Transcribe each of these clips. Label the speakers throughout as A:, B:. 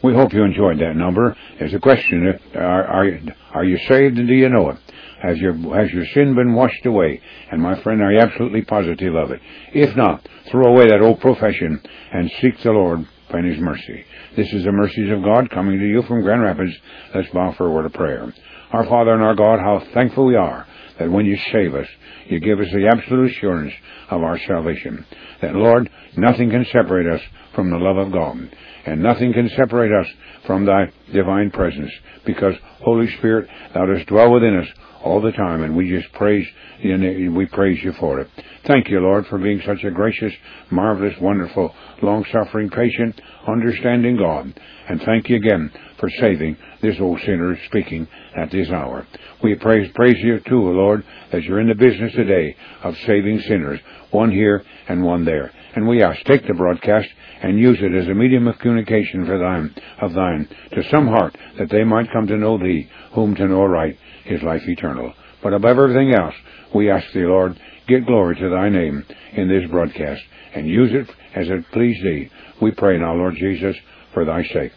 A: We hope you enjoyed that number. There's a question, are you saved and do you know it? Has your sin been washed away? And my friend, are you absolutely positive of it? If not, throw away that old profession and seek the Lord in His mercy. This is the mercies of God coming to you from Grand Rapids. Let's bow for a word of prayer. Our Father and our God, how thankful we are that when you save us, you give us the absolute assurance of our salvation. That, Lord, nothing can separate us from the love of God. And nothing can separate us from Thy divine presence. Because, Holy Spirit, Thou dost dwell within us all the time, and we just praise you for it. Thank you, Lord, for being such a gracious, marvelous, wonderful, long-suffering, patient, understanding God. And thank you again for saving this old sinner speaking at this hour. We praise you too, Lord, that you're in the business today of saving sinners, one here and one there. And we ask, take the broadcast and use it as a medium of communication of thine, to some heart, that they might come to know Thee, whom to know aright is life eternal. But above everything else, we ask Thee, Lord, get glory to Thy name in this broadcast, and use it as it please Thee. We pray now, Lord Jesus, for Thy sake.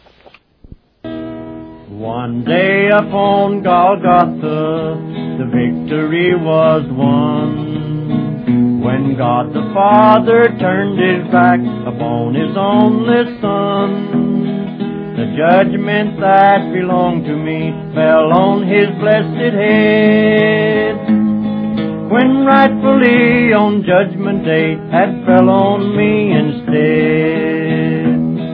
B: One day upon Golgotha, the victory was won, when God the Father turned His back upon His only Son. The judgment that belonged to me fell on His blessed head, when rightfully on Judgment Day had fell on me instead.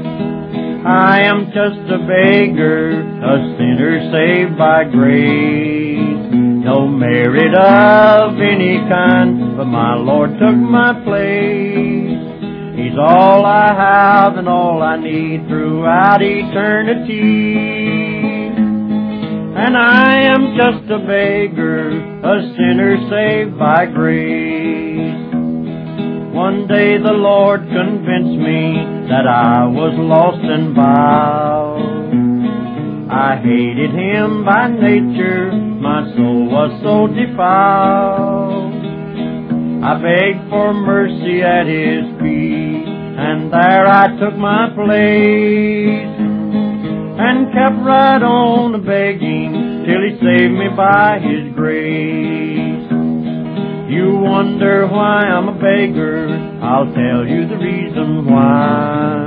B: I am just a beggar, a sinner saved by grace, no merit of any kind, but my Lord took my place. He's all I have and all I need throughout eternity. And I am just a beggar, a sinner saved by grace. One day the Lord convinced me that I was lost and vile. I hated Him by nature, my soul was so defiled. I begged for mercy at His feet, and there I took my place, and kept right on begging till He saved me by His grace. You wonder why I'm a beggar, I'll tell you the reason why.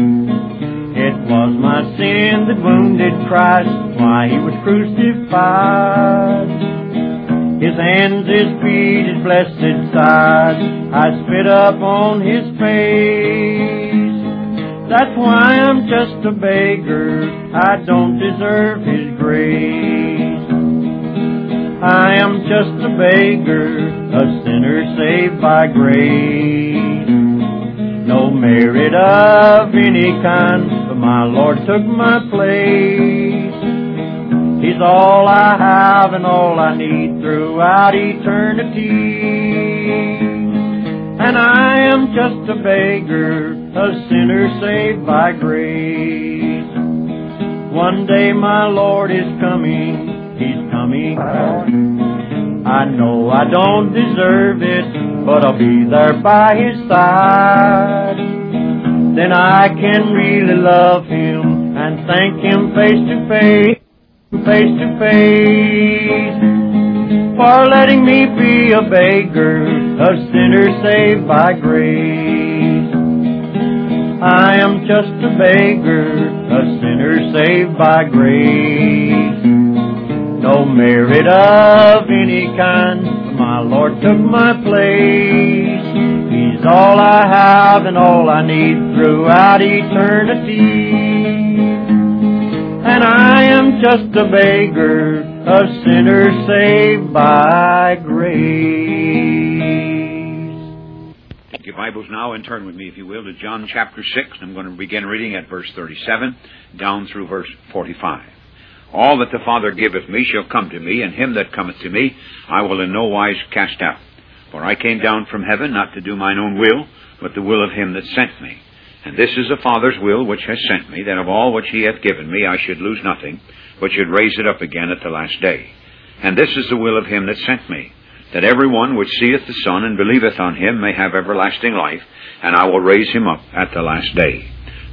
B: It was my sin that wounded Christ, why He was crucified. His hands, His feet, His blessed side, I spit up on His face. That's why I'm just a beggar, I don't deserve His grace. I am just a beggar, a sinner saved by grace. No merit of any kind, but my Lord took my place. He's all I have and all I need throughout eternity. And I am just a beggar, a sinner saved by grace. One day my Lord is coming, He's coming. I know I don't deserve it, but I'll be there by His side. Then I can really love Him and thank Him face to face, for letting me be a beggar, a sinner saved by grace. I am just a beggar, a sinner saved by grace. No merit of any kind, my Lord took my place. He's all I have and all I need throughout eternity. And I am just a beggar, a sinner saved by grace.
C: Take your Bibles now and turn with me, if you will, to John chapter 6. I'm going to begin reading at verse 37 down through verse 45. All that the Father giveth me shall come to me, and him that cometh to me I will in no wise cast out. For I came down from heaven not to do mine own will, but the will of him that sent me. And this is the Father's will which has sent me, that of all which He hath given me I should lose nothing, but should raise it up again at the last day. And this is the will of him that sent me, that every one which seeth the Son and believeth on Him may have everlasting life, and I will raise him up at the last day.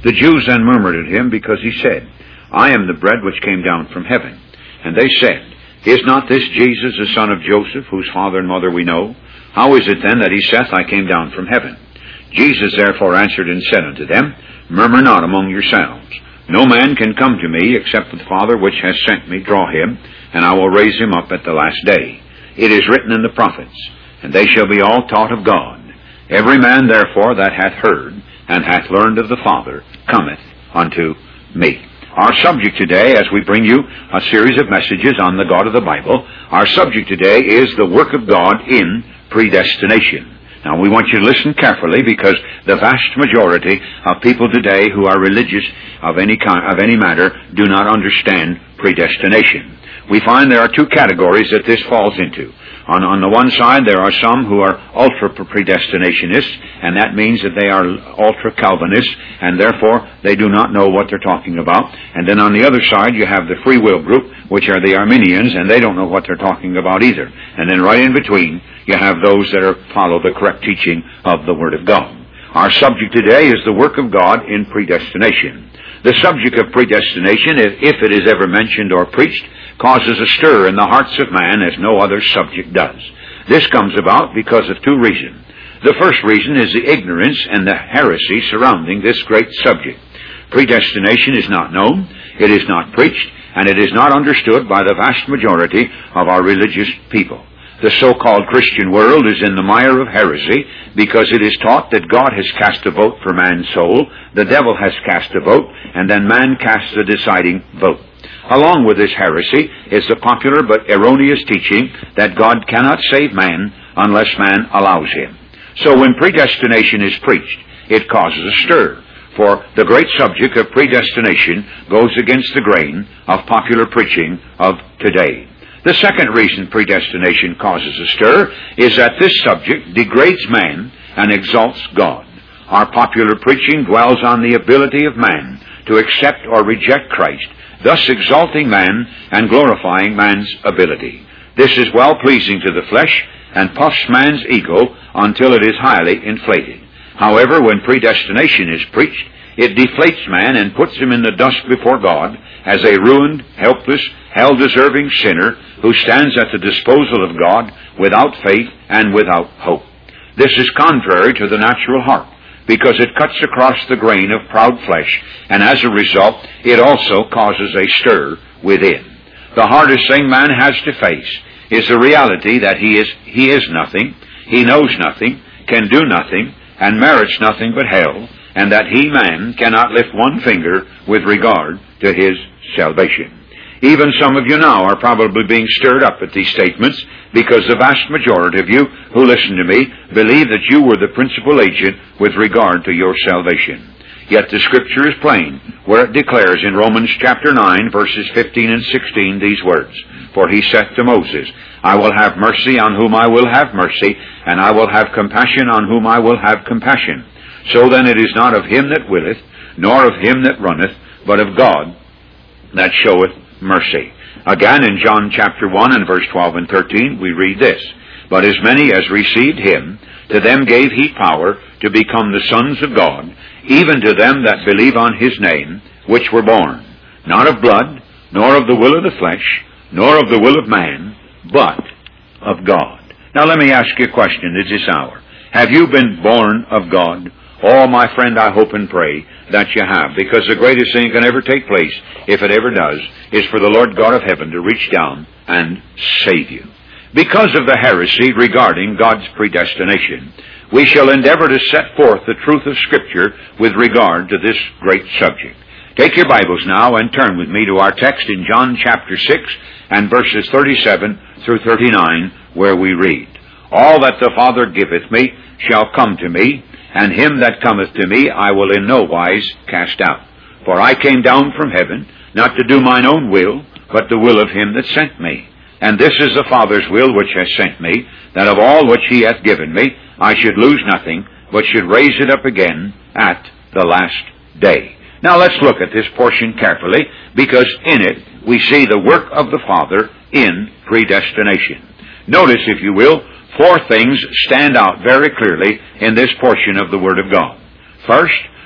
C: The Jews then murmured at him, because he said, I am the bread which came down from heaven. And they said, Is not this Jesus the son of Joseph, whose father and mother we know? How is it then that he saith, I came down from heaven? Jesus therefore answered and said unto them, Murmur not among yourselves. No man can come to me, except the Father which has sent me draw him, and I will raise him up at the last day. It is written in the prophets, and they shall be all taught of God. Every man therefore that hath heard, and hath learned of the Father, cometh unto me. Our subject today, as we bring you a series of messages on the God of the Bible, our subject today is the work of God in predestination. Now, we want you to listen carefully, because the vast majority of people today who are religious of any kind, of any matter, do not understand predestination. We find there are two categories that this falls into. On the one side, there are some who are ultra-predestinationists, and that means that they are ultra-Calvinists, and therefore they do not know what they're talking about. And then on the other side, you have the free will group, which are the Arminians, and they don't know what they're talking about either. And then right in between, you have those that follow the correct teaching of the Word of God. Our subject today is the work of God in predestination. The subject of predestination, if it is ever mentioned or preached, causes a stir in the hearts of man as no other subject does. This comes about because of two reasons. The first reason is the ignorance and the heresy surrounding this great subject. Predestination is not known, it is not preached, and it is not understood by the vast majority of our religious people. The so-called Christian world is in the mire of heresy because it is taught that God has cast a vote for man's soul, the devil has cast a vote, and then man casts the deciding vote. Along with this heresy is the popular but erroneous teaching that God cannot save man unless man allows him. So when predestination is preached, it causes a stir, for the great subject of predestination goes against the grain of popular preaching of today. The second reason predestination causes a stir is that this subject degrades man and exalts God. Our popular preaching dwells on the ability of man to accept or reject Christ, thus exalting man and glorifying man's ability. This is well-pleasing to the flesh and puffs man's ego until it is highly inflated. However, when predestination is preached, it deflates man and puts him in the dust before God as a ruined, helpless, hell-deserving sinner who stands at the disposal of God without faith and without hope. This is contrary to the natural heart, because it cuts across the grain of proud flesh, and as a result, it also causes a stir within. The hardest thing man has to face is the reality that he is nothing, he knows nothing, can do nothing, and merits nothing but hell, and that he, man, cannot lift one finger with regard to his salvation. Even some of you now are probably being stirred up at these statements because the vast majority of you who listen to me believe that you were the principal agent with regard to your salvation. Yet the Scripture is plain, where it declares in Romans chapter 9, verses 15 and 16, these words, For he saith to Moses, I will have mercy on whom I will have mercy, and I will have compassion on whom I will have compassion. So then it is not of him that willeth, nor of him that runneth, but of God that showeth mercy. Again, in John chapter 1 and verse 12 and 13, we read this, But as many as received him, to them gave he power to become the sons of God, even to them that believe on his name, which were born, not of blood, nor of the will of the flesh, nor of the will of man, but of God. Now let me ask you a question at this hour. Have you been born of God? Oh, my friend, I hope and pray that you have, because the greatest thing that can ever take place, if it ever does, is for the Lord God of heaven to reach down and save you. Because of the heresy regarding God's predestination, we shall endeavor to set forth the truth of Scripture with regard to this great subject. Take your Bibles now and turn with me to our text in John chapter 6 and verses 37 through 39, where we read, All that the Father giveth me shall come to me, and him that cometh to me I will in no wise cast out. For I came down from heaven, not to do mine own will, but the will of him that sent me. And this is the Father's will which has sent me, that of all which he hath given me I should lose nothing, but should raise it up again at the last day. Now let's look at this portion carefully, because in it we see the work of the Father in predestination. Notice, if you will, 4 things stand out very clearly in this portion of the Word of God. First,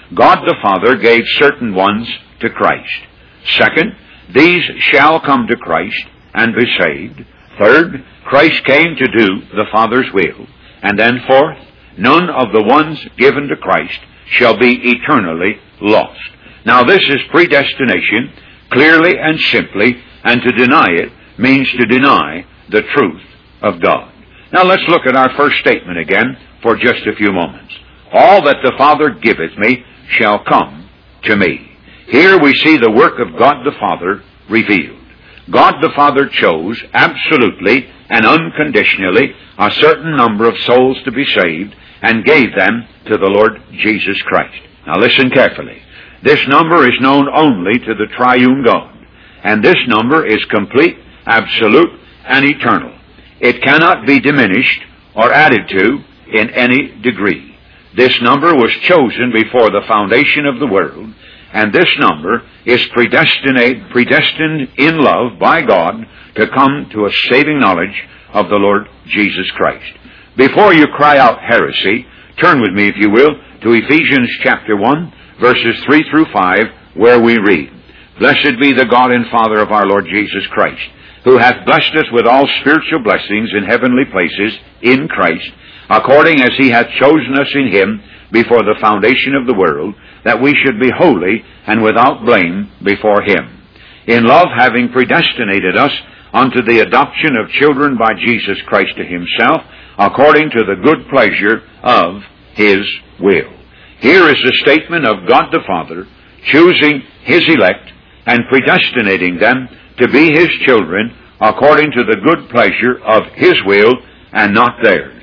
C: God the Father gave certain ones to Christ. Second, these shall come to Christ and be saved. Third, Christ came to do the Father's will. And then fourth, none of the ones given to Christ shall be eternally lost. Now this is predestination, clearly and simply, and to deny it means to deny the truth of God. Now let's look at our first statement again for just a few moments. All that the Father giveth me shall come to me. Here we see the work of God the Father revealed. God the Father chose absolutely and unconditionally a certain number of souls to be saved and gave them to the Lord Jesus Christ. Now listen carefully. This number is known only to the triune God, and this number is complete, absolute, and eternal. It cannot be diminished or added to in any degree. This number was chosen before the foundation of the world, and this number is predestined in love by God to come to a saving knowledge of the Lord Jesus Christ. Before you cry out heresy, turn with me, if you will, to Ephesians chapter 1, verses 3 through 5, where we read, Blessed be the God and Father of our Lord Jesus Christ, who hath blessed us with all spiritual blessings in heavenly places in Christ, according as he hath chosen us in him before the foundation of the world, that we should be holy and without blame before him. In love, having predestinated us unto the adoption of children by Jesus Christ to himself, according to the good pleasure of his will. Here is the statement of God the Father choosing his elect and predestinating them to be his children according to the good pleasure of his will and not theirs.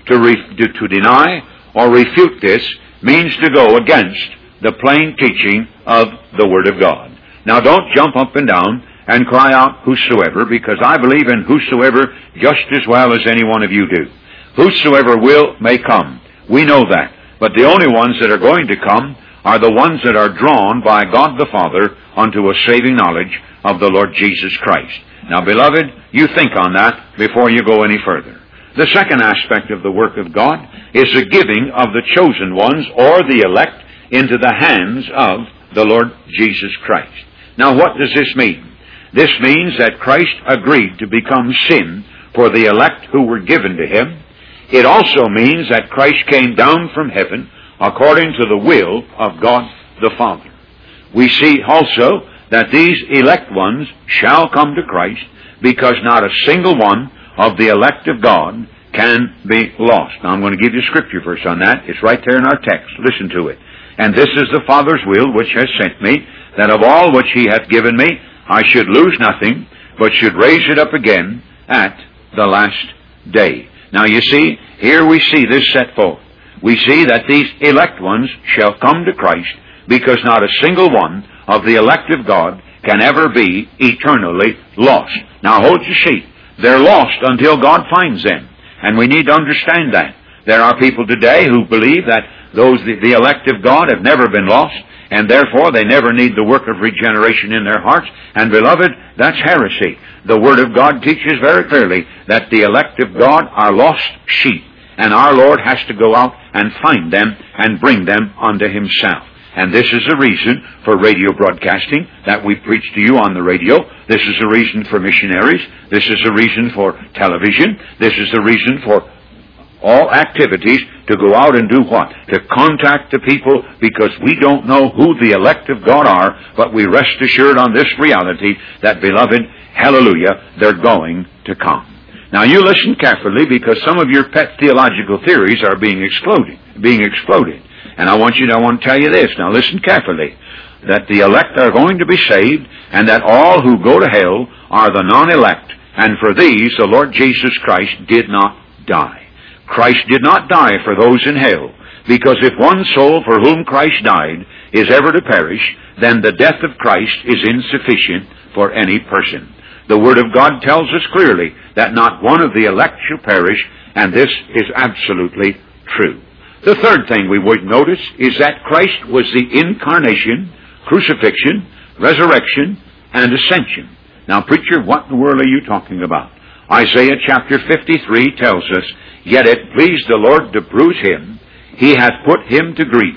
C: To deny or refute this means to go against the plain teaching of the Word of God. Now don't jump up and down and cry out whosoever, because I believe in whosoever just as well as any one of you do. Whosoever will may come. We know that. But the only ones that are going to come are the ones that are drawn by God the Father unto a saving knowledge of the Lord Jesus Christ. Now, beloved, you think on that before you go any further. The second aspect of the work of God is the giving of the chosen ones or the elect into the hands of the Lord Jesus Christ. Now, what does this mean? This means that Christ agreed to become sin for the elect who were given to him. It also means that Christ came down from heaven according to the will of God the Father. We see also that these elect ones shall come to Christ, because not a single one of the elect of God can be lost. Now I'm going to give you a scripture verse on that. It's right there in our text. Listen to it. And this is the Father's will which has sent me, that of all which he hath given me I should lose nothing, but should raise it up again at the last day. Now you see, here we see this set forth. We see that these elect ones shall come to Christ, because not a single one of the elect of God can ever be eternally lost. Now hold your seat. They're lost until God finds them. And we need to understand that. There are people today who believe that the elect of God have never been lost, and therefore they never need the work of regeneration in their hearts. And beloved, that's heresy. The Word of God teaches very clearly that the elect of God are lost sheep, and our Lord has to go out and find them and bring them unto himself. And this is a reason for radio broadcasting, that we preach to you on the radio. This is a reason for missionaries. This is a reason for television. This is a reason for all activities to go out and do what? To contact the people, because we don't know who the elect of God are, but we rest assured on this reality that, beloved, hallelujah, they're going to come. Now you listen carefully, because some of your pet theological theories are being exploded. And I want to tell you this. Now listen carefully. That the elect are going to be saved, and that all who go to hell are the non-elect. And for these, the Lord Jesus Christ did not die. Christ did not die for those in hell, because if one soul for whom Christ died is ever to perish, then the death of Christ is insufficient for any person. The Word of God tells us clearly that not one of the elect shall perish, and this is absolutely true. The third thing we would notice is that Christ was the incarnation, crucifixion, resurrection, and ascension. Now, preacher, what in the world are you talking about? Isaiah chapter 53 tells us, Yet it pleased the Lord to bruise him, he hath put him to grief.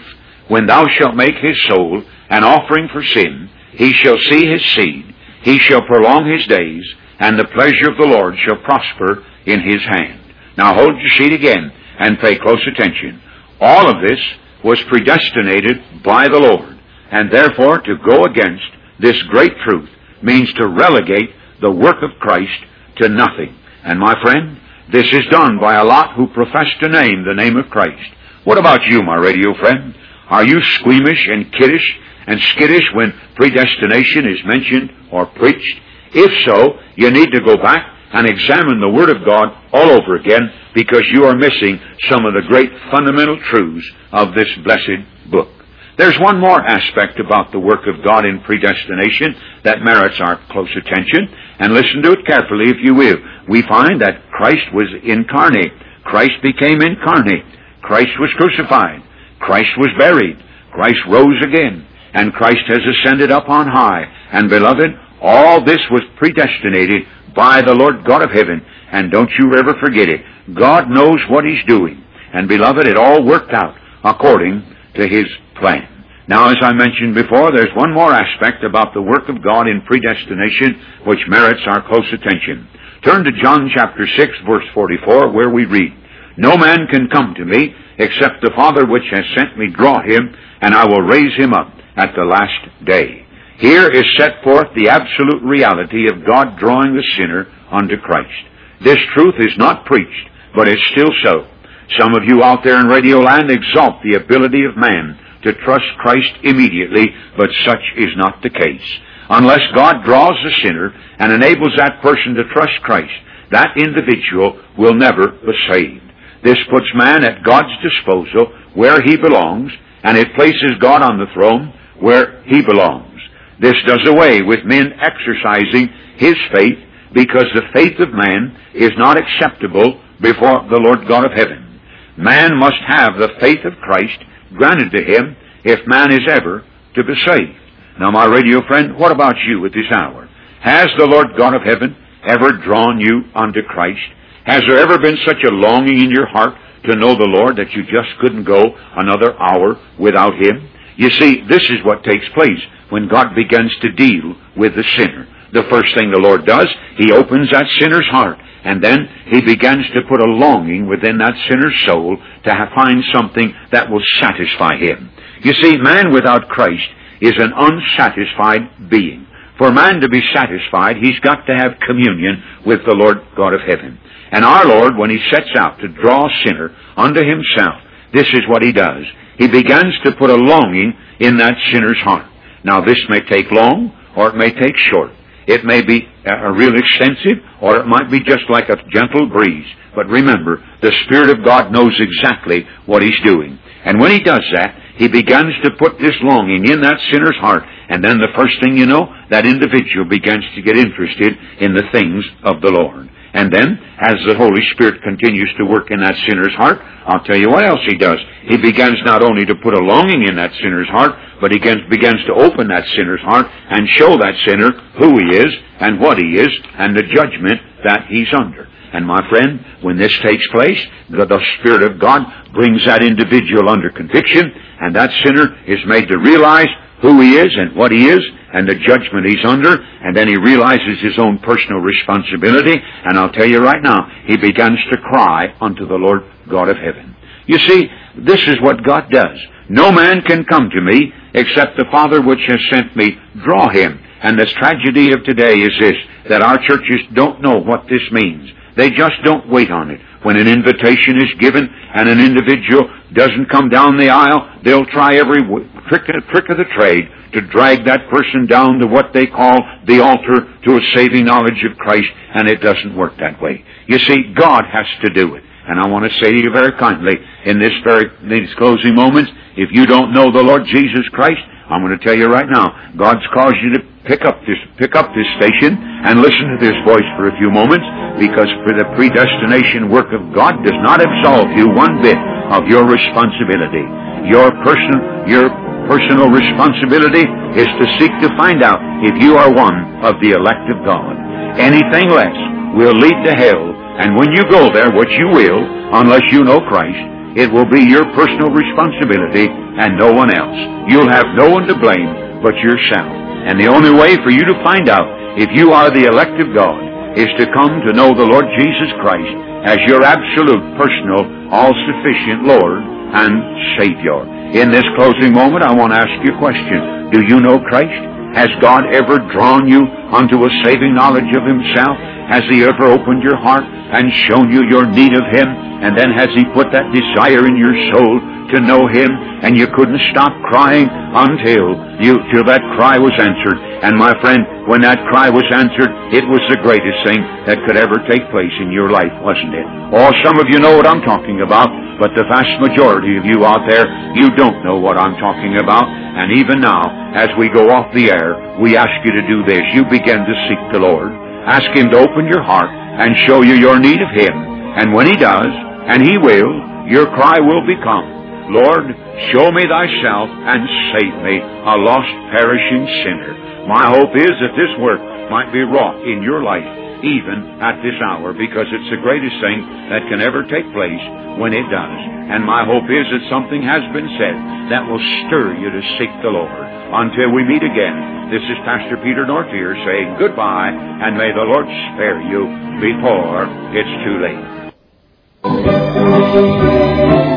C: when thou shalt make his soul an offering for sin, he shall see his seed, he shall prolong his days, and the pleasure of the Lord shall prosper in his hand. Now hold your sheet again and pay close attention. All of this was predestinated by the Lord, and therefore to go against this great truth means to relegate the work of Christ to nothing. And my friend, this is done by a lot who profess to name the name of Christ. What about you, my radio friend? Are you squeamish and kiddish and skittish when predestination is mentioned or preached? If so, you need to go back and examine the Word of God all over again, because you are missing some of the great fundamental truths of this blessed book. There's one more aspect about the work of God in predestination that merits our close attention, and listen to it carefully if you will. We find that Christ was incarnate. Christ became incarnate. Christ was crucified. Christ was buried. Christ rose again. And Christ has ascended up on high. And beloved, all this was predestinated by the Lord God of heaven. And don't you ever forget it. God knows what He's doing. And beloved, it all worked out according to His plan. Now, as I mentioned before, there's one more aspect about the work of God in predestination which merits our close attention. Turn to John chapter 6, verse 44, where we read, "No man can come to me except the Father which has sent me draw him, and I will raise him up at the last day." Here is set forth the absolute reality of God drawing the sinner unto Christ. This truth is not preached, but is still so. Some of you out there in Radio Land exalt the ability of man to trust Christ immediately, but such is not the case. Unless God draws the sinner and enables that person to trust Christ, that individual will never be saved. This puts man at God's disposal where he belongs, and it places God on the throne where he belongs. This does away with men exercising his faith, because the faith of man is not acceptable before the Lord God of heaven. Man must have the faith of Christ granted to him if man is ever to be saved. Now, my radio friend, what about you at this hour? Has the Lord God of heaven ever drawn you unto Christ? Has there ever been such a longing in your heart to know the Lord that you just couldn't go another hour without Him? You see, this is what takes place when God begins to deal with the sinner. The first thing the Lord does, He opens that sinner's heart, and then He begins to put a longing within that sinner's soul to find something that will satisfy him. You see, man without Christ is an unsatisfied being. For man to be satisfied, he's got to have communion with the Lord God of heaven. And our Lord, when He sets out to draw a sinner unto Himself, this is what He does. He begins to put a longing in that sinner's heart. Now, this may take long, or it may take short. It may be real extensive, or it might be just like a gentle breeze. But remember, the Spirit of God knows exactly what He's doing. And when He does that, He begins to put this longing in that sinner's heart. And then the first thing you know, that individual begins to get interested in the things of the Lord. And then, as the Holy Spirit continues to work in that sinner's heart, I'll tell you what else He does. He begins not only to put a longing in that sinner's heart, but He begins to open that sinner's heart and show that sinner who he is and what he is and the judgment that he's under. And my friend, when this takes place, the Spirit of God brings that individual under conviction, and that sinner is made to realize who he is and what he is and the judgment he's under, and then he realizes his own personal responsibility, and I'll tell you right now, he begins to cry unto the Lord God of heaven. You see, this is what God does. No man can come to me except the Father which has sent me draw him. And the tragedy of today is this, that our churches don't know what this means. They just don't wait on it. When an invitation is given and an individual doesn't come down the aisle, they'll try every trick of the trade to drag that person down to what they call the altar to a saving knowledge of Christ, and it doesn't work that way. You see, God has to do it. And I want to say to you very kindly, in these closing moments, if you don't know the Lord Jesus Christ, I'm going to tell you right now, God's caused you to pick up this station and listen to this voice for a few moments, because for the predestination work of God does not absolve you one bit of your responsibility. Your personal responsibility is to seek to find out if you are one of the elect of God. Anything less will lead to hell, and when you go there, which you will, unless you know Christ, it will be your personal responsibility and no one else. You'll have no one to blame but yourself. And the only way for you to find out if you are the elect of God is to come to know the Lord Jesus Christ as your absolute, personal, all-sufficient Lord and Savior. In this closing moment, I want to ask you a question. Do you know Christ? Has God ever drawn you unto a saving knowledge of Himself? Has He ever opened your heart and shown you your need of Him? And then has He put that desire in your soul to know Him, and you couldn't stop crying until that cry was answered? And my friend, when that cry was answered, it was the greatest thing that could ever take place in your life, wasn't it? Oh, some of you know what I'm talking about, but the vast majority of you out there, you don't know what I'm talking about. And even now, as we go off the air, we ask you to do this. You begin to seek the Lord. Ask Him to open your heart and show you your need of Him. And when He does, and He will, your cry will become, Lord, show me Thyself and save me, a lost, perishing sinner. My hope is that this work might be wrought in your life, even at this hour, because it's the greatest thing that can ever take place when it does. And my hope is that something has been said that will stir you to seek the Lord. Until we meet again, this is Pastor Peter Northier saying goodbye, and may the Lord spare you before it's too late.